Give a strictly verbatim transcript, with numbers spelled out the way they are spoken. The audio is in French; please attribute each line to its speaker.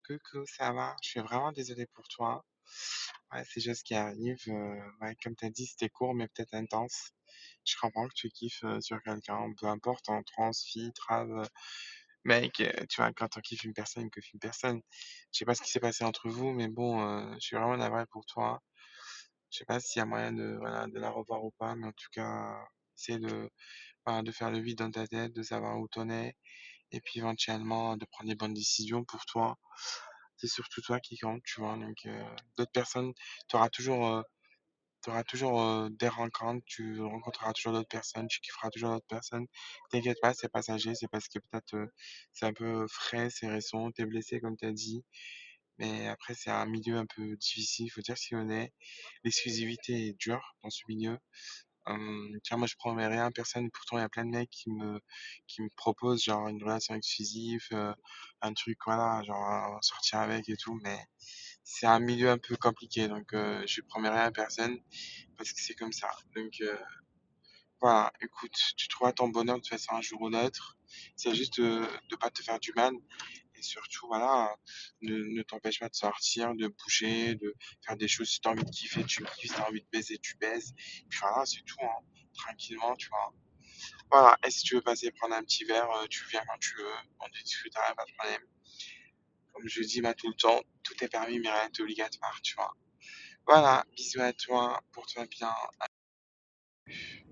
Speaker 1: Coucou, ça va? Je suis vraiment désolé pour toi. Ouais, c'est juste ce qui arrive. euh, ouais, comme tu as dit, c'était court, mais peut-être intense. Je comprends que tu kiffes euh, sur quelqu'un, peu importe, en trans, fille, trave, euh, mec, euh, tu vois, quand on kiffe une personne, que une personne. Je sais pas ce qui s'est passé entre vous, mais bon, euh, je suis vraiment navré pour toi. Je sais pas s'il y a moyen de, voilà, de la revoir ou pas, mais en tout cas, essayer de, voilà, de faire le vide dans ta tête, de savoir où t'en es, et puis éventuellement de prendre les bonnes décisions pour toi. C'est surtout toi qui compte, tu vois. Donc, euh, d'autres personnes, tu auras toujours, euh, t'auras toujours euh, des rencontres, tu rencontreras toujours d'autres personnes, tu kifferas toujours d'autres personnes. T'inquiète pas, c'est passager, c'est parce que peut-être euh, c'est un peu frais, c'est récent, t'es blessé comme t'as dit. Mais après, c'est un milieu un peu difficile, il faut dire ce qu'on est. L'exclusivité est dure dans ce milieu. Hum, tu vois, moi, je promets rien à personne. Pourtant, il y a plein de mecs qui me, qui me proposent, genre, une relation exclusive, euh, un truc, voilà, genre, euh, sortir avec et tout. Mais c'est un milieu un peu compliqué. Donc, euh, je promets rien à personne parce que c'est comme ça. Donc, euh, voilà, écoute, tu trouveras ton bonheur de toute façon un jour ou l'autre. C'est juste de ne pas te faire du mal. Et surtout, voilà, ne, ne t'empêche pas de sortir, de bouger, de faire des choses. Si t'as envie de kiffer, tu kiffes. Si t'as envie de baiser, tu baises. Puis voilà, c'est tout, hein. Tranquillement, tu vois. Voilà, et si tu veux passer prendre un petit verre, euh, tu viens quand tu veux. On discutera, pas de problème. Comme je dis, bah, tout le temps, tout est permis, mais rien n'est obligatoire, tu vois. Voilà, bisous à toi, pour toi bien.